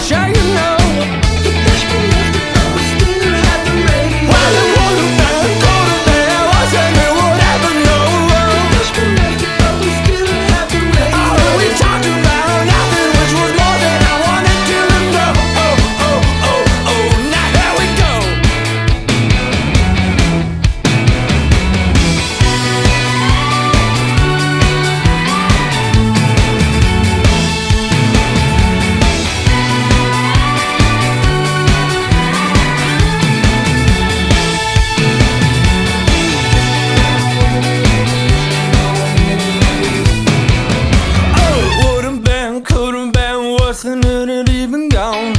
sure you know. The dashboard left it, but we still had the radio. Well, it would have been, wasn't it? Whatever, no. The dashboard left it, but we still had the radio. Oh, we talked about nothing, which was more than I wanted to know. Oh, oh, oh, oh, now here we go. Could've been worse than it had even gone.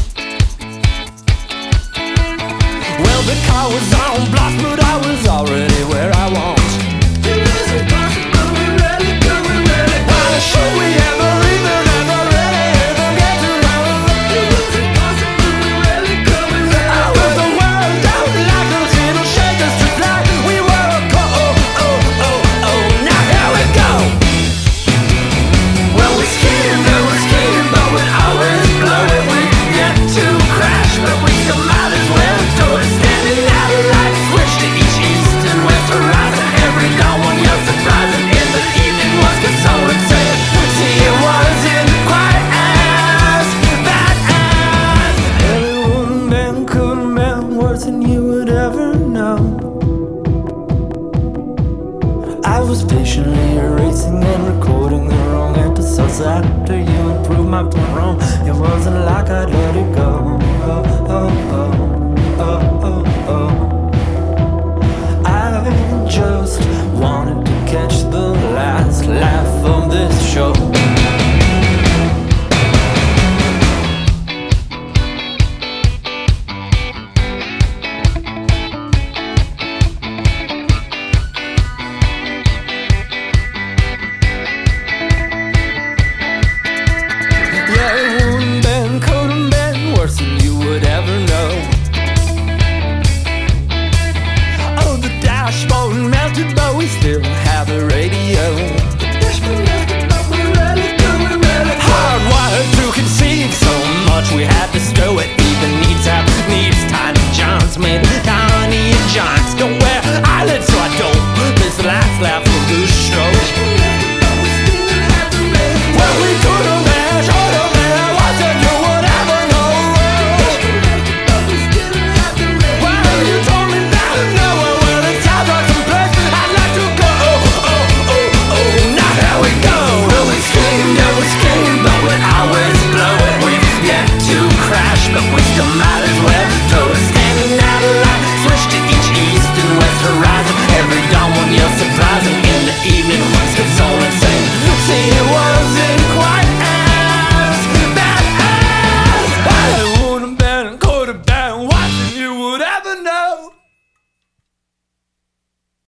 Well, the car was on blast, but I was already where I want. It was impossible, we really could, we really. Well, should we